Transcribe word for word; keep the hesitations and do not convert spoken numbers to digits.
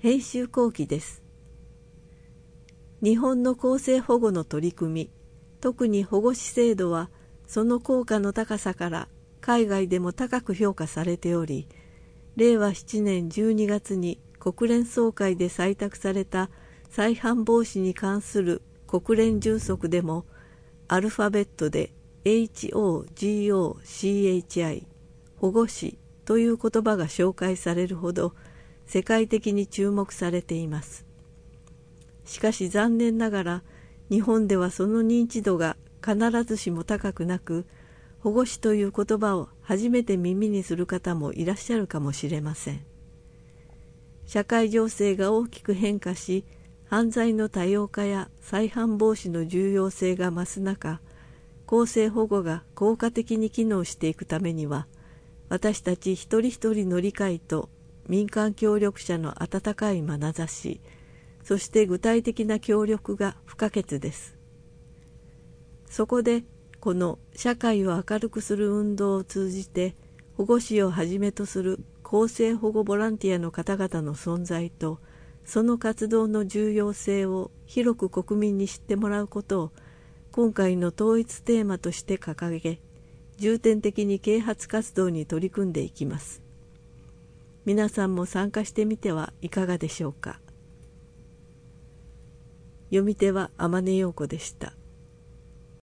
編集後期です。日本の公正保護の取り組み、特に保護司制度はその効果の高さから海外でも高く評価されており、れいわななねんじゅうにがつに国連総会で採択された再犯防止に関する国連準則でもアルファベットで エイチオージーオーシーエイチアイ 保護司という言葉が紹介されるほど世界的に注目されています。しかし残念ながら日本ではその認知度が必ずしも高くなく、保護司という言葉を初めて耳にする方もいらっしゃるかもしれません。社会情勢が大きく変化し、犯罪の多様化や再犯防止の重要性が増す中、公正保護が効果的に機能していくためには、私たち一人一人の理解と民間協力者の温かい眼差し、そして具体的な協力が不可欠です。そこで、この社会を明るくする運動を通じて、保護司をはじめとする公正保護ボランティアの方々の存在と、その活動の重要性を広く国民に知ってもらうことを、今回の統一テーマとして掲げ、重点的に啓発活動に取り組んでいきます。皆さんも参加してみてはいかがでしょうか。読み手は天音陽子でした。